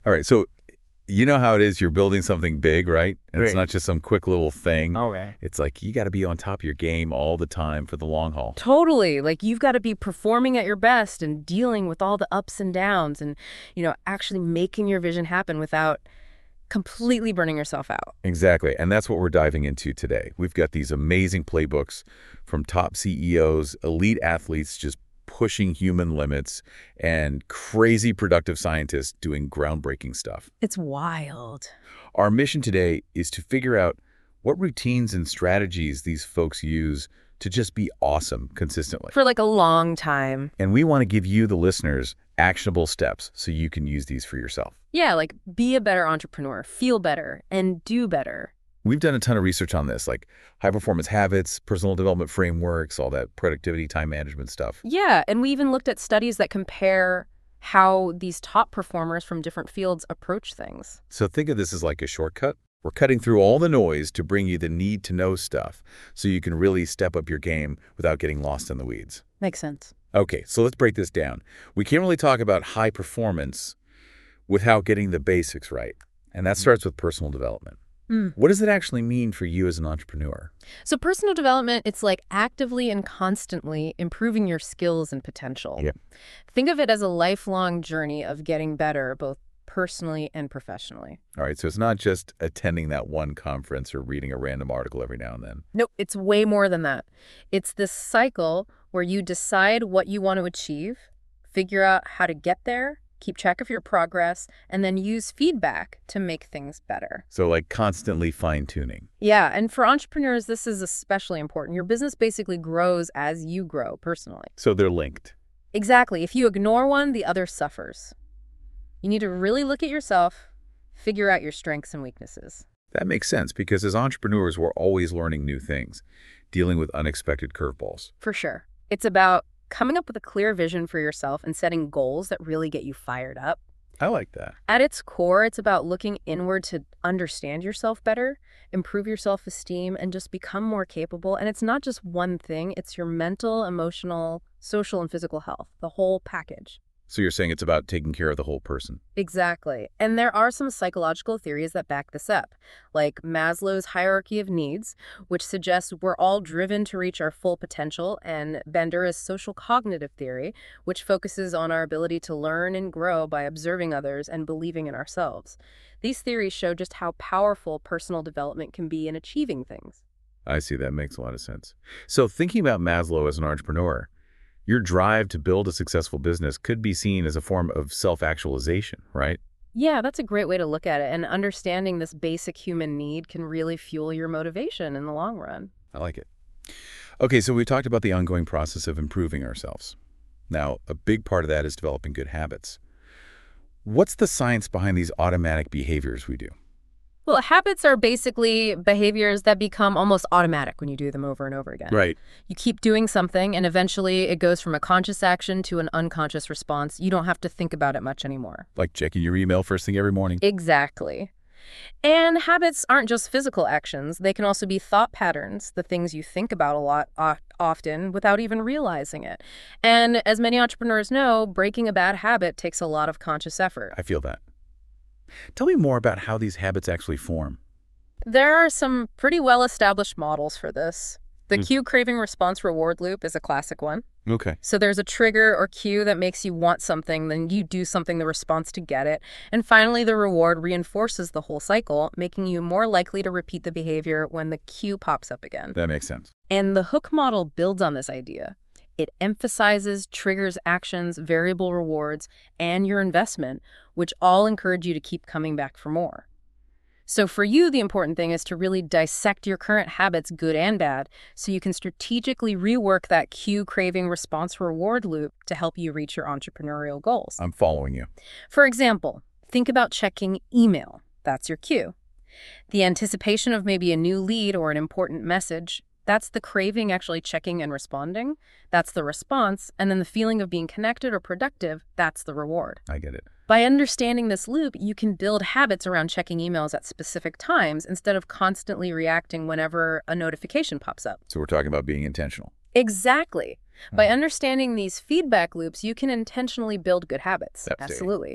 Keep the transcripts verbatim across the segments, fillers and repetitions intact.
All right. So you know how it is. You're building something big, right? And it's Great. not just some quick little thing. Okay. It's like you got to be on top of your game all the time for the long haul. Totally. Like you've got to be performing at your best and dealing with all the ups and downs and, you know, actually making your vision happen without completely burning yourself out. Exactly. And that's what we're diving into today. We've got these amazing playbooks from top C E Os, elite athletes just pushing human limits, and crazy productive scientists doing groundbreaking stuff. It's wild. Our mission today is to figure out what routines and strategies these folks use to just be awesome consistently. For like a long time. And we want to give you, the listeners, actionable steps so you can use these for yourself. Yeah, like be a better entrepreneur, feel better, and do better. We've done a ton of research on this, like high-performance habits, personal development frameworks, all that productivity, time management stuff. Yeah, and we even looked at studies that compare how these top performers from different fields approach things. So think of this as like a shortcut. We're cutting through all the noise to bring you the need-to-know stuff so you can really step up your game without getting lost in the weeds. Makes sense. Okay, so let's break this down. We can't really talk about high performance without getting the basics right, and that starts with personal development. Mm. What does it actually mean for you as an entrepreneur? So personal development, it's like actively and constantly improving your skills and potential. Yeah. Think of it as a lifelong journey of getting better, both personally and professionally. All right, so it's not just attending that one conference or reading a random article every now and then. Nope, it's way more than that. It's this cycle where you decide what you want to achieve, figure out how to get there, keep track of your progress, and then use feedback to make things better. So like constantly fine-tuning. Yeah, and for entrepreneurs, this is especially important. Your business basically grows as you grow personally. So they're linked. Exactly. If you ignore one, the other suffers. You need to really look at yourself, figure out your strengths and weaknesses. That makes sense because as entrepreneurs, we're always learning new things, dealing with unexpected curveballs. For sure. It's about coming up with a clear vision for yourself and setting goals that really get you fired up. I like that. At its core, it's about looking inward to understand yourself better, improve your self-esteem, and just become more capable. And it's not just one thing. It's your mental, emotional, social, and physical health, the whole package. So you're saying it's about taking care of the whole person. Exactly. And there are some psychological theories that back this up, like Maslow's hierarchy of needs, which suggests we're all driven to reach our full potential, and Bandura's social cognitive theory, which focuses on our ability to learn and grow by observing others and believing in ourselves. These theories show just how powerful personal development can be in achieving things. I see. That makes a lot of sense. So thinking about Maslow as an entrepreneur, your drive to build a successful business could be seen as a form of self-actualization, right? Yeah, that's a great way to look at it. And understanding this basic human need can really fuel your motivation in the long run. I like it. Okay, so we talked about the ongoing process of improving ourselves. Now, a big part of that is developing good habits. What's the science behind these automatic behaviors we do? Well, habits are basically behaviors that become almost automatic when you do them over and over again. Right. You keep doing something, and eventually it goes from a conscious action to an unconscious response. You don't have to think about it much anymore. Like checking your email first thing every morning. Exactly. And habits aren't just physical actions. They can also be thought patterns, the things you think about a lot o- often without even realizing it. And as many entrepreneurs know, breaking a bad habit takes a lot of conscious effort. I feel that. Tell me more about how these habits actually form. There are some pretty well-established models for this. The Mm. cue craving response reward loop is a classic one. Okay. So there's a trigger or cue that makes you want something, then you do something the response to get it. And finally, the reward reinforces the whole cycle, making you more likely to repeat the behavior when the cue pops up again. That makes sense. And the hook model builds on this idea. It emphasizes, triggers actions, variable rewards, and your investment, which all encourage you to keep coming back for more. So for you, the important thing is to really dissect your current habits, good and bad, so you can strategically rework that cue craving response reward loop to help you reach your entrepreneurial goals. I'm following you. For example, think about checking email. That's your cue. The anticipation of maybe a new lead or an important message, that's the craving actually checking and responding. That's the response. And then the feeling of being connected or productive, that's the reward. I get it. By understanding this loop, you can build habits around checking emails at specific times instead of constantly reacting whenever a notification pops up. So we're talking about being intentional. Exactly. By understanding these feedback loops, you can intentionally build good habits. Devastating. Absolutely.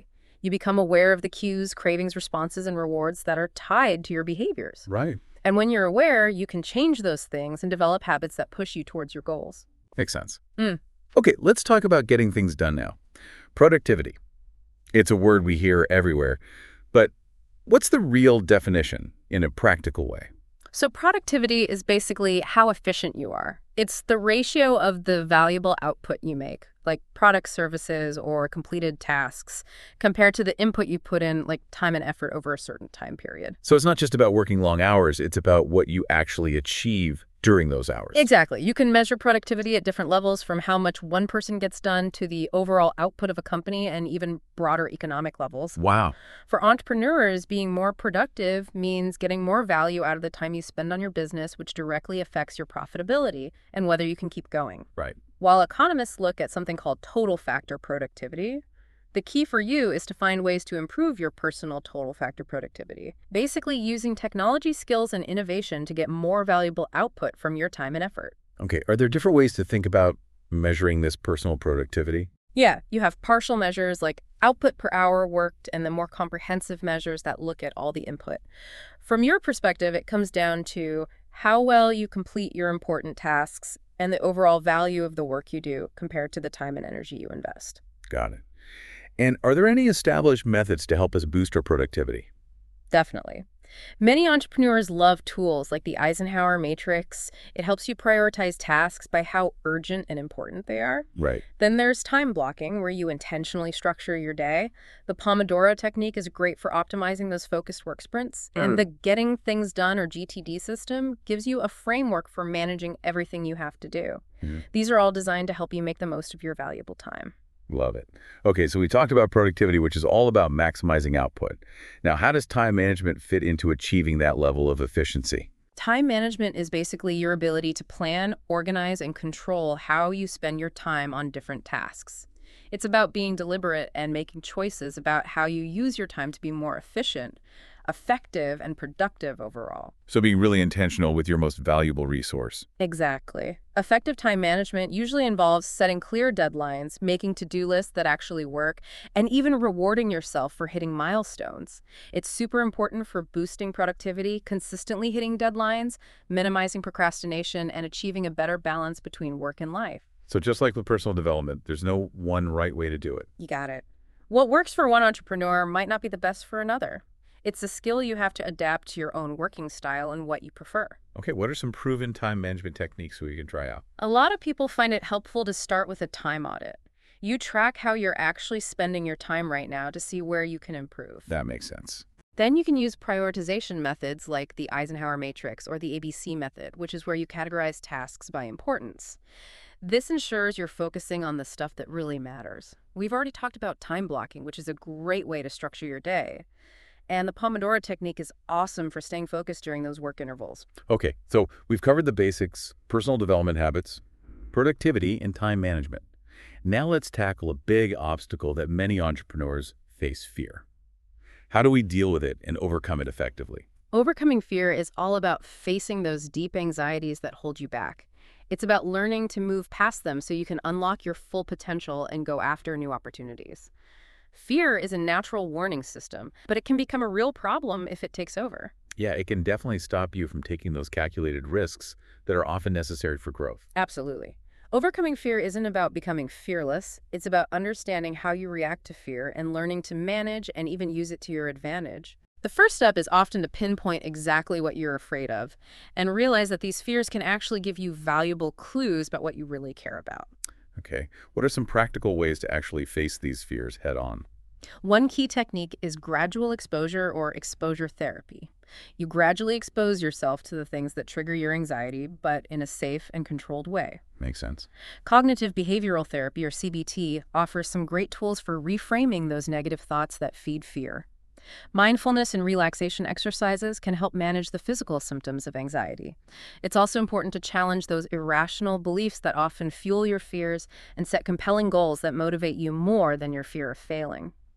You become aware of the cues, cravings, responses, and rewards that are tied to your behaviors. Right. And when you're aware, you can change those things and develop habits that push you towards your goals. Makes sense. Mm. Okay, let's talk about getting things done now. Productivity. It's a word we hear everywhere, but what's the real definition in a practical way? So productivity is basically how efficient you are. It's the ratio of the valuable output you make, like product services or completed tasks, compared to the input you put in, like time and effort over a certain time period. So it's not just about working long hours, it's about what you actually achieve during those hours. Exactly. You can measure productivity at different levels, from how much one person gets done to the overall output of a company and even broader economic levels. Wow. For entrepreneurs, being more productive means getting more value out of the time you spend on your business, which directly affects your profitability and whether you can keep going. Right. While economists look at something called total factor productivity, the key for you is to find ways to improve your personal total factor productivity, basically using technology skills and innovation to get more valuable output from your time and effort. Okay, are there different ways to think about measuring this personal productivity? Yeah, you have partial measures like output per hour worked, and the more comprehensive measures that look at all the input. From your perspective, it comes down to how well you complete your important tasks and the overall value of the work you do compared to the time and energy you invest. Got it. And are there any established methods to help us boost our productivity? Definitely. Many entrepreneurs love tools like the Eisenhower Matrix. It helps you prioritize tasks by how urgent and important they are. Right. Then there's time blocking, where you intentionally structure your day. The Pomodoro technique is great for optimizing those focused work sprints. Mm. And the Getting Things Done, or G T D system, gives you a framework for managing everything you have to do. Mm. These are all designed to help you make the most of your valuable time. Love it. Okay, so we talked about productivity, which is all about maximizing output. Now, how does time management fit into achieving that level of efficiency? Time management is basically your ability to plan, organize, and control how you spend your time on different tasks. It's about being deliberate and making choices about how you use your time to be more efficient, effective, and productive overall. So being really intentional with your most valuable resource. Exactly. Effective time management usually involves setting clear deadlines, making to-do lists that actually work, and even rewarding yourself for hitting milestones. It's super important for boosting productivity, consistently hitting deadlines, minimizing procrastination, and achieving a better balance between work and life. So just like with personal development, there's no one right way to do it. You got it. What works for one entrepreneur might not be the best for another. It's a skill you have to adapt to your own working style and what you prefer. Okay, what are some proven time management techniques we can try out? A lot of people find it helpful to start with a time audit. You track how you're actually spending your time right now to see where you can improve. That makes sense. Then you can use prioritization methods like the Eisenhower Matrix or the A B C method, which is where you categorize tasks by importance. This ensures you're focusing on the stuff that really matters. We've already talked about time blocking, which is a great way to structure your day. And the Pomodoro technique is awesome for staying focused during those work intervals. Okay, so we've covered the basics, personal development habits, productivity, and time management. Now let's tackle a big obstacle that many entrepreneurs face: fear. How do we deal with it and overcome it effectively? Overcoming fear is all about facing those deep anxieties that hold you back. It's about learning to move past them so you can unlock your full potential and go after new opportunities. Fear is a natural warning system, but it can become a real problem if it takes over. Yeah, it can definitely stop you from taking those calculated risks that are often necessary for growth. Absolutely. Overcoming fear isn't about becoming fearless. It's about understanding how you react to fear and learning to manage and even use it to your advantage. The first step is often to pinpoint exactly what you're afraid of and realize that these fears can actually give you valuable clues about what you really care about. Okay, what are some practical ways to actually face these fears head on? One key technique is gradual exposure, or exposure therapy. You gradually expose yourself to the things that trigger your anxiety, but in a safe and controlled way. Makes sense. Cognitive behavioral therapy, or C B T, offers some great tools for reframing those negative thoughts that feed fear. Mindfulness and relaxation exercises can help manage the physical symptoms of anxiety. It's also important to challenge those irrational beliefs that often fuel your fears and set compelling goals that motivate you more than your fear of failing.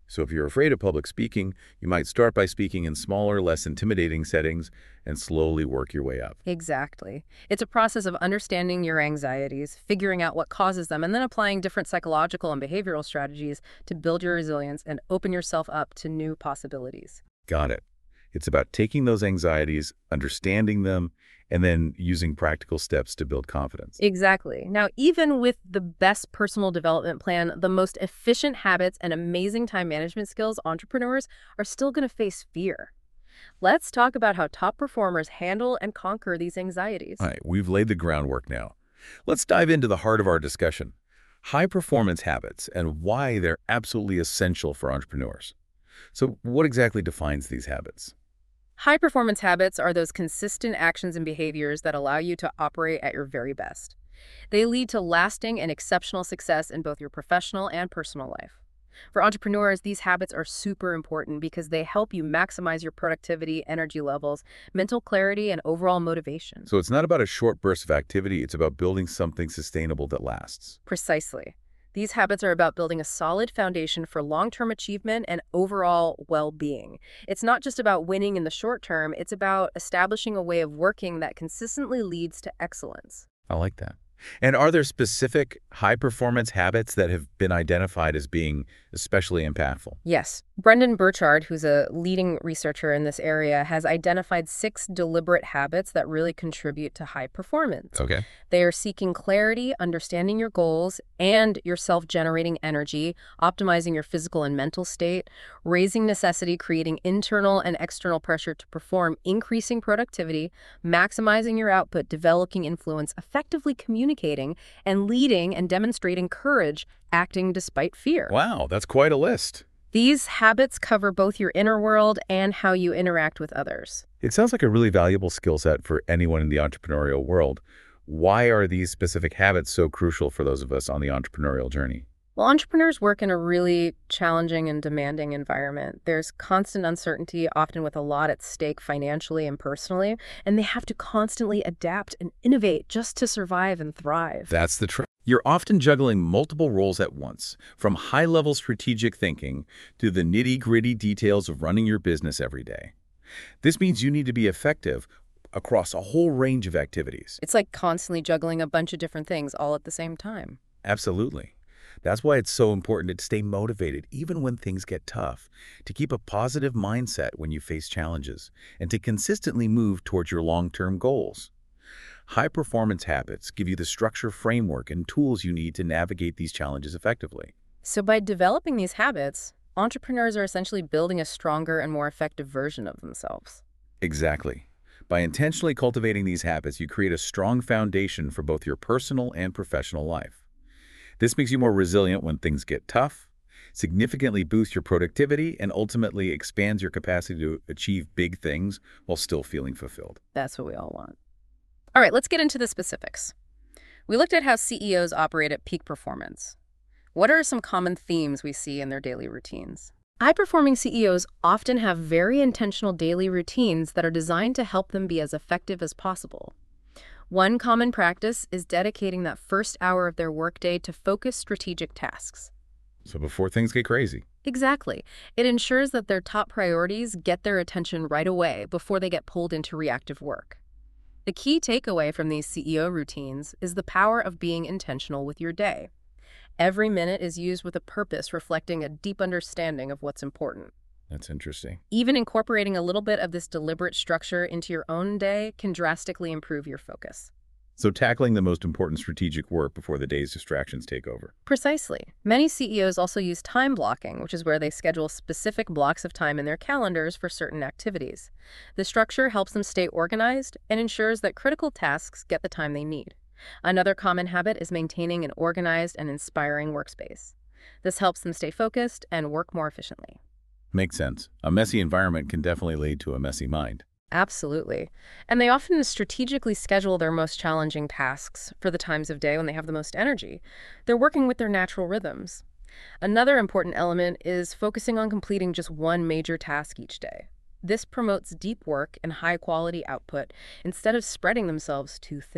So if you're afraid of public speaking, you might start by speaking in smaller, less intimidating settings and slowly work your way up. Exactly. It's a process of understanding your anxieties, figuring out what causes them, and then applying different psychological and behavioral strategies to build your resilience and open yourself up to new possibilities. Got it. It's about taking those anxieties, understanding them, and then using practical steps to build confidence. Exactly. Now, even with the best personal development plan, the most efficient habits, and amazing time management skills, entrepreneurs are still going to face fear. Let's talk about how top performers handle and conquer these anxieties. All right, we've laid the groundwork now. Let's dive into the heart of our discussion. High-performance habits and why they're absolutely essential for entrepreneurs. So what exactly defines these habits? High-performance habits are those consistent actions and behaviors that allow you to operate at your very best. They lead to lasting and exceptional success in both your professional and personal life. For entrepreneurs, these habits are super important because they help you maximize your productivity, energy levels, mental clarity, and overall motivation. So it's not about a short burst of activity, it's about building something sustainable that lasts. Precisely. These habits are about building a solid foundation for long-term achievement and overall well-being. It's not just about winning in the short term, it's about establishing a way of working that consistently leads to excellence. I like that. And are there specific high-performance habits that have been identified as being especially impactful? Yes. Brendan Burchard, who's a leading researcher in this area, has identified six deliberate habits that really contribute to high performance. Okay. They are seeking clarity, understanding your goals, and your self-generating energy, optimizing your physical and mental state, raising necessity, creating internal and external pressure to perform, increasing productivity, maximizing your output, developing influence, effectively communicating, and leading and demonstrating courage, acting despite fear. Wow, that's quite a list. These habits cover both your inner world and how you interact with others. It sounds like a really valuable skill set for anyone in the entrepreneurial world. Why are these specific habits so crucial for those of us on the entrepreneurial journey? Well, entrepreneurs work in a really challenging and demanding environment. There's constant uncertainty, often with a lot at stake financially and personally, and they have to constantly adapt and innovate just to survive and thrive. That's the truth. You're often juggling multiple roles at once, from high-level strategic thinking to the nitty-gritty details of running your business every day. This means you need to be effective across a whole range of activities. It's like constantly juggling a bunch of different things all at the same time. Absolutely. That's why it's so important to stay motivated even when things get tough, to keep a positive mindset when you face challenges, and to consistently move towards your long-term goals. High-performance habits give you the structure, framework, and tools you need to navigate these challenges effectively. So by developing these habits, entrepreneurs are essentially building a stronger and more effective version of themselves. Exactly. By intentionally cultivating these habits, you create a strong foundation for both your personal and professional life. This makes you more resilient when things get tough, significantly boosts your productivity, and ultimately expands your capacity to achieve big things while still feeling fulfilled. That's what we all want. All right, let's get into the specifics. We looked at how C E Os operate at peak performance. What are some common themes we see in their daily routines? High-performing C E Os often have very intentional daily routines that are designed to help them be as effective as possible. One common practice is dedicating that first hour of their workday to focused strategic tasks. So before things get crazy. Exactly. It ensures that their top priorities get their attention right away before they get pulled into reactive work. The key takeaway from these C E O routines is the power of being intentional with your day. Every minute is used with a purpose, reflecting a deep understanding of what's important. That's interesting. Even incorporating a little bit of this deliberate structure into your own day can drastically improve your focus. So tackling the most important strategic work before the day's distractions take over. Precisely. Many C E Os also use time blocking, which is where they schedule specific blocks of time in their calendars for certain activities. The structure helps them stay organized and ensures that critical tasks get the time they need. Another common habit is maintaining an organized and inspiring workspace. This helps them stay focused and work more efficiently. Makes sense. A messy environment can definitely lead to a messy mind. Absolutely. And they often strategically schedule their most challenging tasks for the times of day when they have the most energy. They're working with their natural rhythms. Another important element is focusing on completing just one major task each day. This promotes deep work and high-quality output instead of spreading themselves too thin.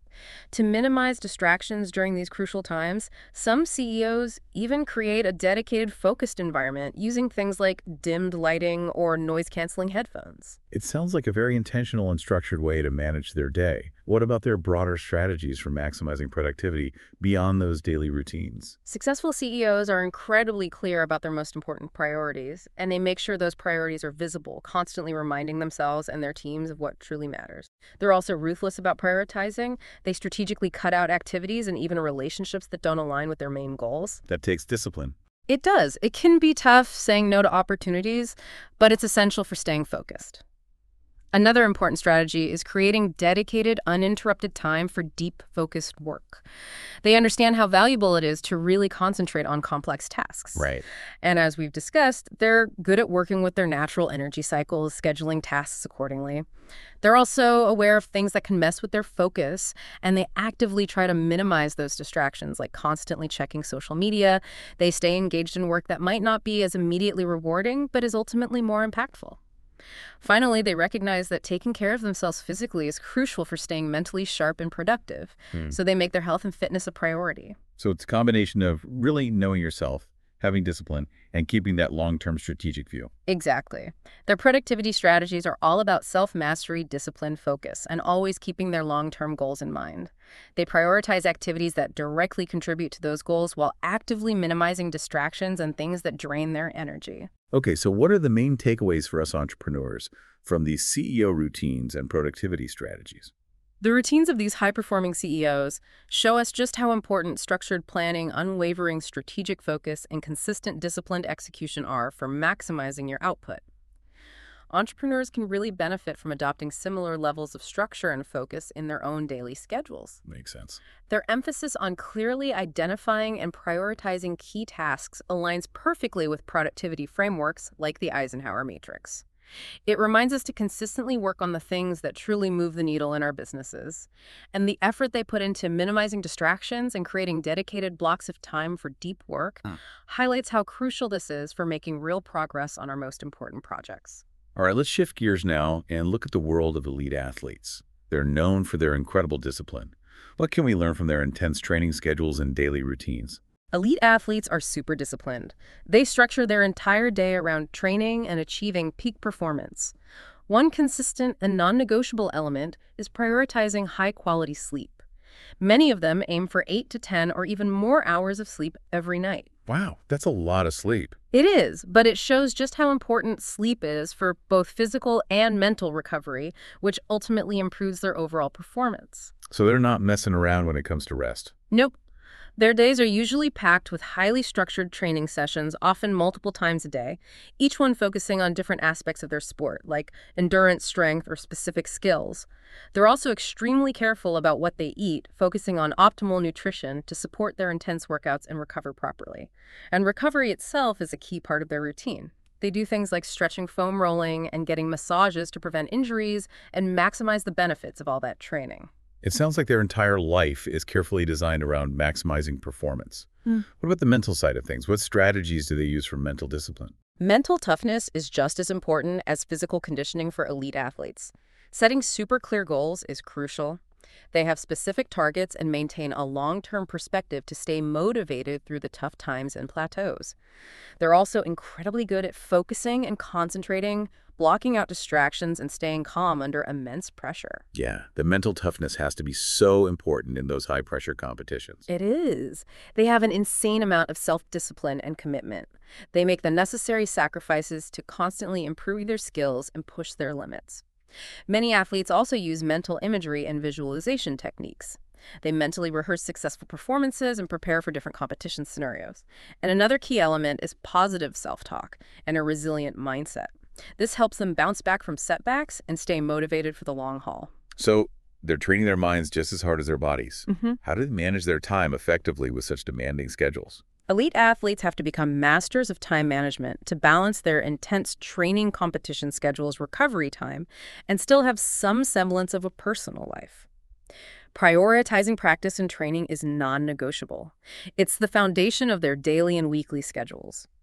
To minimize distractions during these crucial times, some C E Os even create a dedicated focused environment using things like dimmed lighting or noise-canceling headphones. It sounds like a very intentional and structured way to manage their day. What about their broader strategies for maximizing productivity beyond those daily routines? Successful C E Os are incredibly clear about their most important priorities, and they make sure those priorities are visible, constantly reminding themselves and their teams of what truly matters. They're also ruthless about prioritizing. They strategically cut out activities and even relationships that don't align with their main goals. That takes discipline. It does. It can be tough saying no to opportunities, but it's essential for staying focused. Another important strategy is creating dedicated, uninterrupted time for deep, focused work. They understand how valuable it is to really concentrate on complex tasks. Right. And as we've discussed, they're good at working with their natural energy cycles, scheduling tasks accordingly. They're also aware of things that can mess with their focus, and they actively try to minimize those distractions, like constantly checking social media. They stay engaged in work that might not be as immediately rewarding, but is ultimately more impactful. Finally, they recognize that taking care of themselves physically is crucial for staying mentally sharp and productive, Hmm. so they make their health and fitness a priority. So it's a combination of really knowing yourself, having discipline, and keeping that long-term strategic view. Exactly. Their productivity strategies are all about self-mastery, discipline, focus, and always keeping their long-term goals in mind. They prioritize activities that directly contribute to those goals while actively minimizing distractions and things that drain their energy. Okay, so what are the main takeaways for us entrepreneurs from these C E O routines and productivity strategies? The routines of these high-performing C E Os show us just how important structured planning, unwavering strategic focus, and consistent disciplined execution are for maximizing your output. Entrepreneurs can really benefit from adopting similar levels of structure and focus in their own daily schedules. Makes sense. Their emphasis on clearly identifying and prioritizing key tasks aligns perfectly with productivity frameworks like the Eisenhower Matrix. It reminds us to consistently work on the things that truly move the needle in our businesses. And the effort they put into minimizing distractions and creating dedicated blocks of time for deep work Hmm. highlights how crucial this is for making real progress on our most important projects. All right, let's shift gears now and look at the world of elite athletes. They're known for their incredible discipline. What can we learn from their intense training schedules and daily routines? Elite athletes are super disciplined. They structure their entire day around training and achieving peak performance. One consistent and non-negotiable element is prioritizing high-quality sleep. Many of them aim for eight to ten or even more hours of sleep every night. Wow, that's a lot of sleep. It is, but it shows just how important sleep is for both physical and mental recovery, which ultimately improves their overall performance. So they're not messing around when it comes to rest. Nope. Their days are usually packed with highly structured training sessions, often multiple times a day, each one focusing on different aspects of their sport, like endurance, strength, or specific skills. They're also extremely careful about what they eat, focusing on optimal nutrition to support their intense workouts and recover properly. And recovery itself is a key part of their routine. They do things like stretching, foam rolling, and getting massages to prevent injuries and maximize the benefits of all that training. It sounds like their entire life is carefully designed around maximizing performance. Hmm. What about the mental side of things? What strategies do they use for mental discipline? Mental toughness is just as important as physical conditioning for elite athletes. Setting super clear goals is crucial. They have specific targets and maintain a long-term perspective to stay motivated through the tough times and plateaus. They're also incredibly good at focusing and concentrating, blocking out distractions, and staying calm under immense pressure. Yeah, the mental toughness has to be so important in those high-pressure competitions. It is. They have an insane amount of self-discipline and commitment. They make the necessary sacrifices to constantly improve their skills and push their limits. Many athletes also use mental imagery and visualization techniques. They mentally rehearse successful performances and prepare for different competition scenarios. And another key element is positive self-talk and a resilient mindset. This helps them bounce back from setbacks and stay motivated for the long haul. So they're training their minds just as hard as their bodies. Mm-hmm. How do they manage their time effectively with such demanding schedules? Elite athletes have to become masters of time management to balance their intense training competition schedules, recovery time, and still have some semblance of a personal life. Prioritizing practice and training is non-negotiable. It's the foundation of their daily and weekly schedules.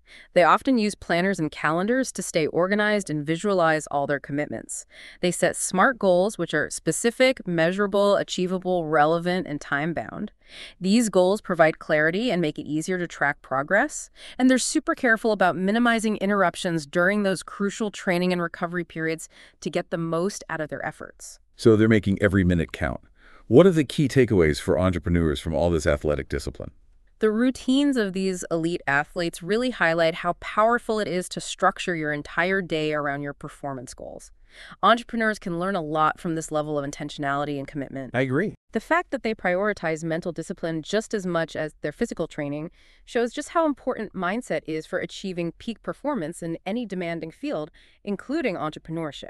They often use planners and calendars to stay organized and visualize all their commitments. They set SMART goals, which are specific, measurable, achievable, relevant, and time-bound. These goals provide clarity and make it easier to track progress. And they're super careful about minimizing interruptions during those crucial training and recovery periods to get the most out of their efforts. So they're making every minute count. What are the key takeaways for entrepreneurs from all this athletic discipline? The routines of these elite athletes really highlight how powerful it is to structure your entire day around your performance goals. Entrepreneurs can learn a lot from this level of intentionality and commitment. I agree. The fact that they prioritize mental discipline just as much as their physical training shows just how important mindset is for achieving peak performance in any demanding field, including entrepreneurship.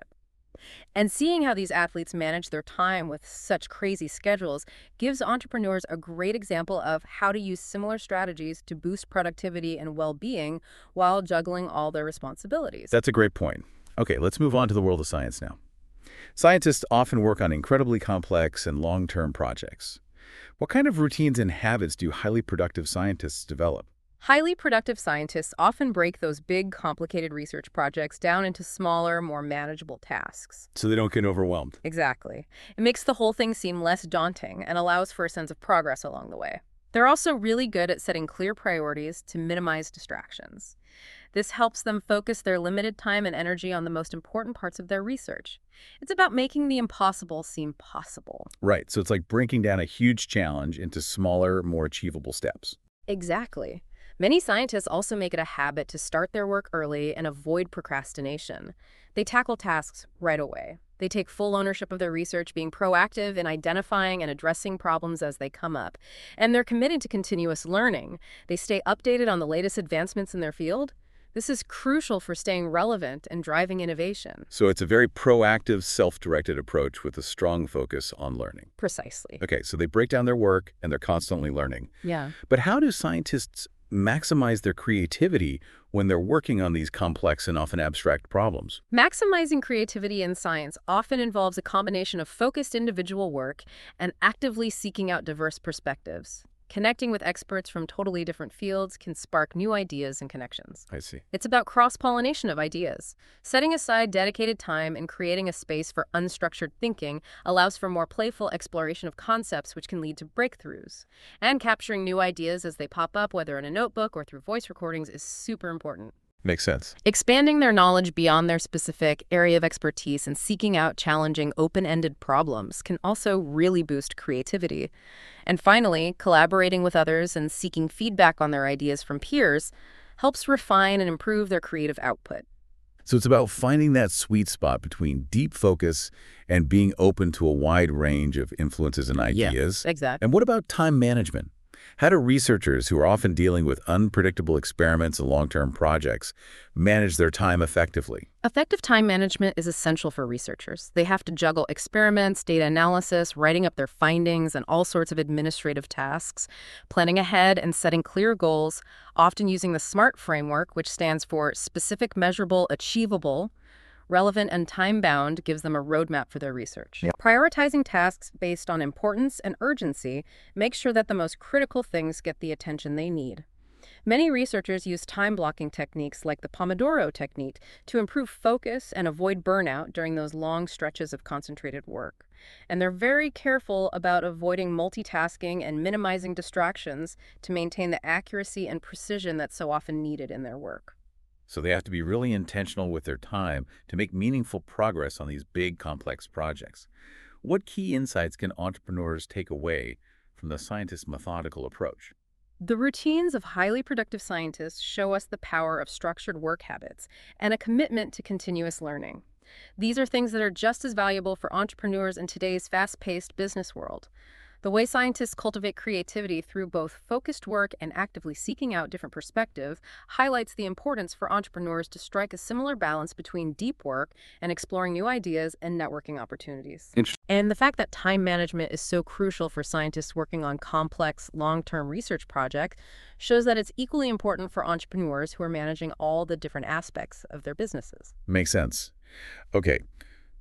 And seeing how these athletes manage their time with such crazy schedules gives entrepreneurs a great example of how to use similar strategies to boost productivity and well-being while juggling all their responsibilities. That's a great point. Okay, let's move on to the world of science now. Scientists often work on incredibly complex and long-term projects. What kind of routines and habits do highly productive scientists develop? Highly productive scientists often break those big, complicated research projects down into smaller, more manageable tasks. So they don't get overwhelmed. Exactly. It makes the whole thing seem less daunting and allows for a sense of progress along the way. They're also really good at setting clear priorities to minimize distractions. This helps them focus their limited time and energy on the most important parts of their research. It's about making the impossible seem possible. Right, so it's like breaking down a huge challenge into smaller, more achievable steps. Exactly. Many scientists also make it a habit to start their work early and avoid procrastination. They tackle tasks right away. They take full ownership of their research, being proactive in identifying and addressing problems as they come up. And they're committed to continuous learning. They stay updated on the latest advancements in their field. This is crucial for staying relevant and driving innovation. So it's a very proactive, self-directed approach with a strong focus on learning. Precisely. Okay, so they break down their work and they're constantly learning. Yeah. But how do scientists maximize their creativity when they're working on these complex and often abstract problems? Maximizing creativity in science often involves a combination of focused individual work and actively seeking out diverse perspectives. Connecting with experts from totally different fields can spark new ideas and connections. I see. It's about cross-pollination of ideas. Setting aside dedicated time and creating a space for unstructured thinking allows for more playful exploration of concepts, which can lead to breakthroughs. And capturing new ideas as they pop up, whether in a notebook or through voice recordings, is super important. Makes sense. Expanding their knowledge beyond their specific area of expertise and seeking out challenging open-ended problems can also really boost creativity. And finally, collaborating with others and seeking feedback on their ideas from peers helps refine and improve their creative output. So it's about finding that sweet spot between deep focus and being open to a wide range of influences and ideas. Yeah, exactly. And what about time management? How do researchers who are often dealing with unpredictable experiments and long-term projects manage their time effectively? Effective time management is essential for researchers. They have to juggle experiments, data analysis, writing up their findings, and all sorts of administrative tasks, planning ahead and setting clear goals, often using the SMART framework, which stands for specific, measurable, achievable, relevant, and time-bound, gives them a roadmap for their research. Yep. Prioritizing tasks based on importance and urgency makes sure that the most critical things get the attention they need. Many researchers use time-blocking techniques like the Pomodoro technique to improve focus and avoid burnout during those long stretches of concentrated work. And they're very careful about avoiding multitasking and minimizing distractions to maintain the accuracy and precision that's so often needed in their work. So they have to be really intentional with their time to make meaningful progress on these big, complex projects. What key insights can entrepreneurs take away from the scientist's methodical approach? The routines of highly productive scientists show us the power of structured work habits and a commitment to continuous learning. These are things that are just as valuable for entrepreneurs in today's fast-paced business world. The way scientists cultivate creativity through both focused work and actively seeking out different perspectives highlights the importance for entrepreneurs to strike a similar balance between deep work and exploring new ideas and networking opportunities. And the fact that time management is so crucial for scientists working on complex, long-term research projects shows that it's equally important for entrepreneurs who are managing all the different aspects of their businesses. Makes sense. Okay.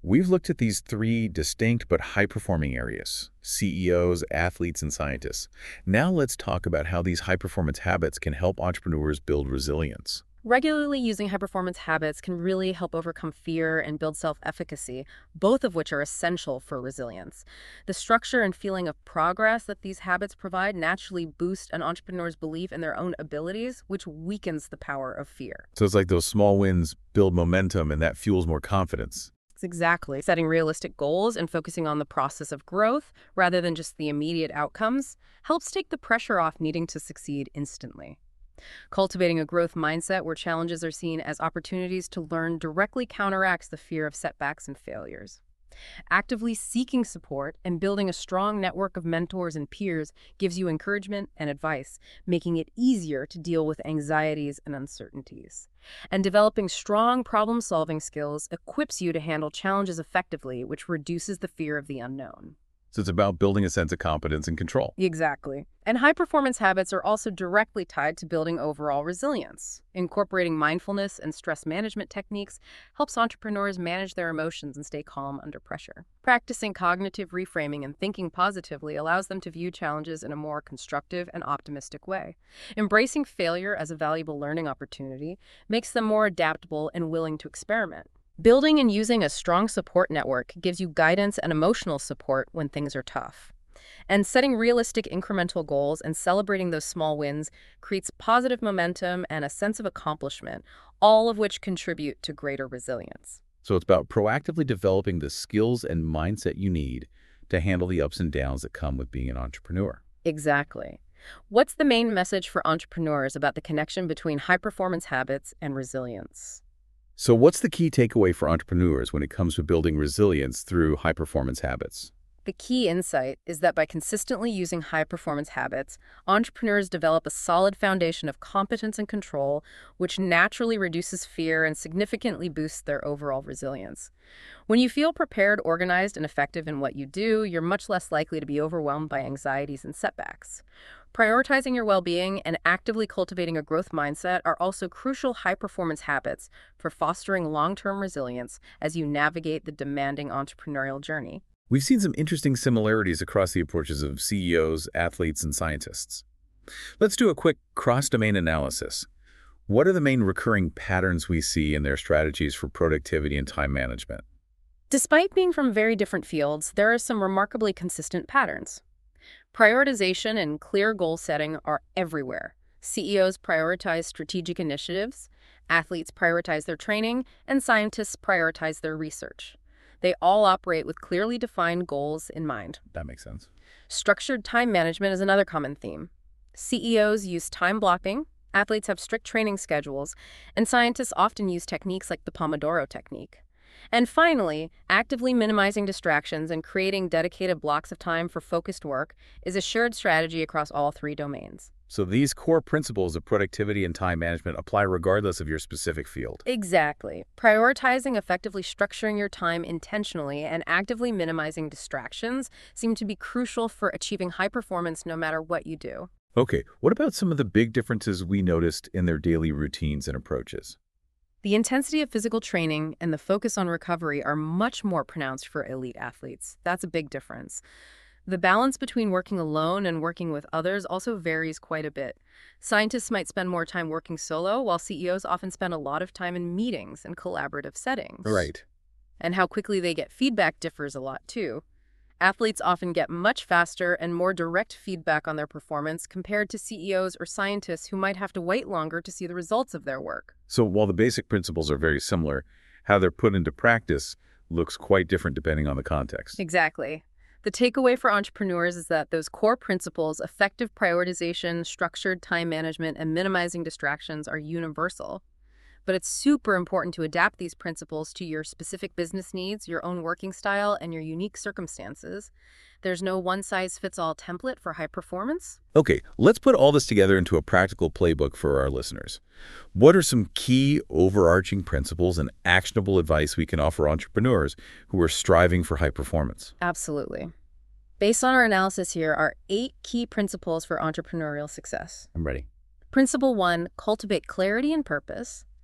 We've looked at these three distinct but high-performing areas: C E Os, athletes, and scientists. Now let's talk about how these high-performance habits can help entrepreneurs build resilience. Regularly using high-performance habits can really help overcome fear and build self-efficacy, both of which are essential for resilience. The structure and feeling of progress that these habits provide naturally boost an entrepreneur's belief in their own abilities, which weakens the power of fear. So it's like those small wins build momentum, and that fuels more confidence. Exactly. Setting realistic goals and focusing on the process of growth rather than just the immediate outcomes helps take the pressure off needing to succeed instantly. Cultivating a growth mindset where challenges are seen as opportunities to learn directly counteracts the fear of setbacks and failures. Actively seeking support and building a strong network of mentors and peers gives you encouragement and advice, making it easier to deal with anxieties and uncertainties. And developing strong problem-solving skills equips you to handle challenges effectively, which reduces the fear of the unknown. So it's about building a sense of competence and control. Exactly. And high-performance habits are also directly tied to building overall resilience. Incorporating mindfulness and stress management techniques helps entrepreneurs manage their emotions and stay calm under pressure. Practicing cognitive reframing and thinking positively allows them to view challenges in a more constructive and optimistic way. Embracing failure as a valuable learning opportunity makes them more adaptable and willing to experiment. Building and using a strong support network gives you guidance and emotional support when things are tough. And setting realistic incremental goals and celebrating those small wins creates positive momentum and a sense of accomplishment, all of which contribute to greater resilience. So it's about proactively developing the skills and mindset you need to handle the ups and downs that come with being an entrepreneur. Exactly. What's the main message for entrepreneurs about the connection between high-performance habits and resilience? So what's the key takeaway for entrepreneurs when it comes to building resilience through high-performance habits? The key insight is that by consistently using high-performance habits, entrepreneurs develop a solid foundation of competence and control, which naturally reduces fear and significantly boosts their overall resilience. When you feel prepared, organized, and effective in what you do, you're much less likely to be overwhelmed by anxieties and setbacks. Prioritizing your well-being and actively cultivating a growth mindset are also crucial high-performance habits for fostering long-term resilience as you navigate the demanding entrepreneurial journey. We've seen some interesting similarities across the approaches of C E Os, athletes, and scientists. Let's do a quick cross-domain analysis. What are the main recurring patterns we see in their strategies for productivity and time management? Despite being from very different fields, there are some remarkably consistent patterns. Prioritization and clear goal setting are everywhere. C E Os prioritize strategic initiatives, athletes prioritize their training, and scientists prioritize their research. They all operate with clearly defined goals in mind. That makes sense. Structured time management is another common theme. C E Os use time blocking, athletes have strict training schedules, and scientists often use techniques like the Pomodoro technique. And finally, actively minimizing distractions and creating dedicated blocks of time for focused work is a shared strategy across all three domains. So these core principles of productivity and time management apply regardless of your specific field. Exactly. Prioritizing, effectively structuring your time intentionally, and actively minimizing distractions seem to be crucial for achieving high performance no matter what you do. Okay, what about some of the big differences we noticed in their daily routines and approaches? The intensity of physical training and the focus on recovery are much more pronounced for elite athletes. That's a big difference. The balance between working alone and working with others also varies quite a bit. Scientists might spend more time working solo, while C E Os often spend a lot of time in meetings and collaborative settings. Right. And how quickly they get feedback differs a lot, too. Athletes often get much faster and more direct feedback on their performance compared to C E Os or scientists who might have to wait longer to see the results of their work. So while the basic principles are very similar, how they're put into practice looks quite different depending on the context. Exactly. The takeaway for entrepreneurs is that those core principles, effective prioritization, structured time management, and minimizing distractions, are universal. But it's super important to adapt these principles to your specific business needs, your own working style, and your unique circumstances. There's no one-size-fits-all template for high performance. Okay, let's put all this together into a practical playbook for our listeners. What are some key overarching principles and actionable advice we can offer entrepreneurs who are striving for high performance? Absolutely. Based on our analysis here are eight key principles for entrepreneurial success. I'm ready. Principle one, cultivate clarity and purpose.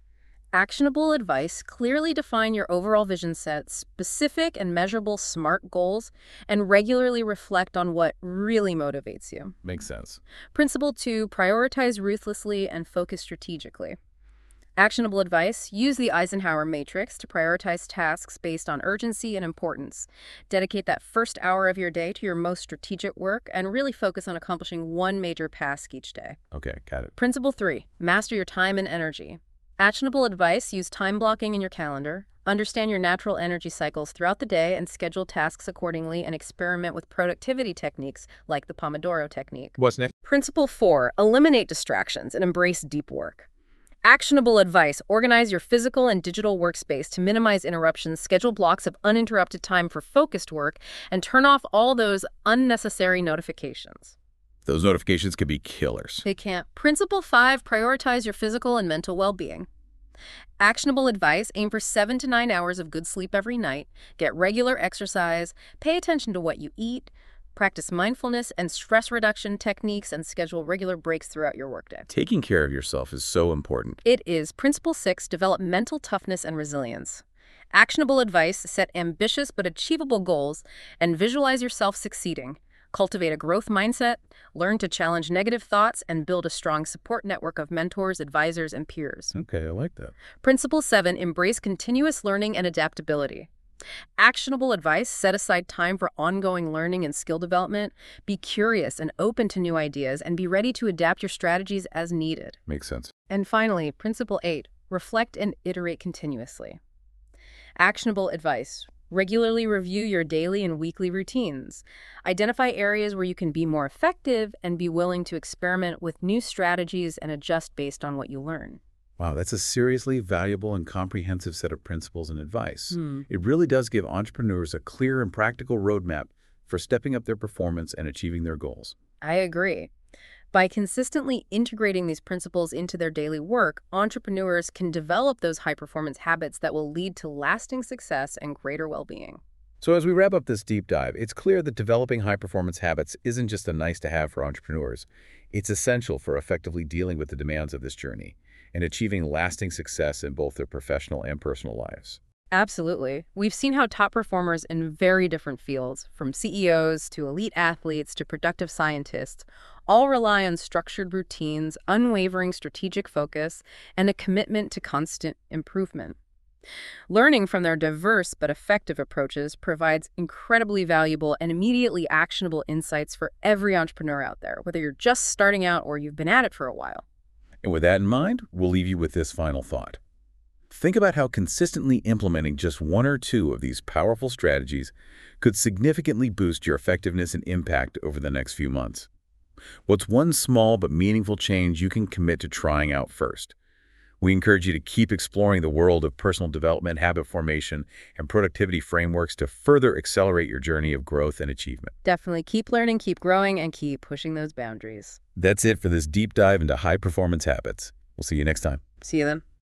Actionable advice: clearly define your overall vision set, specific and measurable SMART goals, and regularly reflect on what really motivates you. Makes sense. Principle two: prioritize ruthlessly and focus strategically. Actionable advice: use the Eisenhower matrix to prioritize tasks based on urgency and importance. Dedicate that first hour of your day to your most strategic work and really focus on accomplishing one major task each day. Okay, got it. Principle three: master your time and energy. Actionable advice: use time blocking in your calendar. Understand your natural energy cycles throughout the day and schedule tasks accordingly, and experiment with productivity techniques like the Pomodoro technique. What's next? Principle four: eliminate distractions and embrace deep work. Actionable advice: organize your physical and digital workspace to minimize interruptions, schedule blocks of uninterrupted time for focused work, and turn off all those unnecessary notifications. Those notifications can be killers. They can't. Principle five: prioritize your physical and mental well-being. Actionable advice: aim for seven to nine hours of good sleep every night, get regular exercise, pay attention to what you eat, practice mindfulness and stress reduction techniques, and schedule regular breaks throughout your workday. Taking care of yourself is so important. It is. Principle six: develop mental toughness and resilience. Actionable advice: set ambitious but achievable goals and visualize yourself succeeding. Cultivate a growth mindset, learn to challenge negative thoughts, and build a strong support network of mentors, advisors, and peers. Okay, I like that. Principle seven: embrace continuous learning and adaptability. Actionable advice: set aside time for ongoing learning and skill development. Be curious and open to new ideas, and be ready to adapt your strategies as needed. Makes sense. And finally, principle eight: reflect and iterate continuously. Actionable advice: regularly review your daily and weekly routines. Identify areas where you can be more effective and be willing to experiment with new strategies and adjust based on what you learn. Wow, that's a seriously valuable and comprehensive set of principles and advice. Hmm. It really does give entrepreneurs a clear and practical roadmap for stepping up their performance and achieving their goals. I agree. By consistently integrating these principles into their daily work, entrepreneurs can develop those high-performance habits that will lead to lasting success and greater well-being. So as we wrap up this deep dive, it's clear that developing high-performance habits isn't just a nice-to-have for entrepreneurs. It's essential for effectively dealing with the demands of this journey and achieving lasting success in both their professional and personal lives. Absolutely. We've seen how top performers in very different fields, from C E Os to elite athletes to productive scientists, all rely on structured routines, unwavering strategic focus, and a commitment to constant improvement. Learning from their diverse but effective approaches provides incredibly valuable and immediately actionable insights for every entrepreneur out there, whether you're just starting out or you've been at it for a while. And with that in mind, we'll leave you with this final thought. Think about how consistently implementing just one or two of these powerful strategies could significantly boost your effectiveness and impact over the next few months. What's one small but meaningful change you can commit to trying out first? We encourage you to keep exploring the world of personal development, habit formation, and productivity frameworks to further accelerate your journey of growth and achievement. Definitely keep learning, keep growing, and keep pushing those boundaries. That's it for this deep dive into high-performance habits. We'll see you next time. See you then.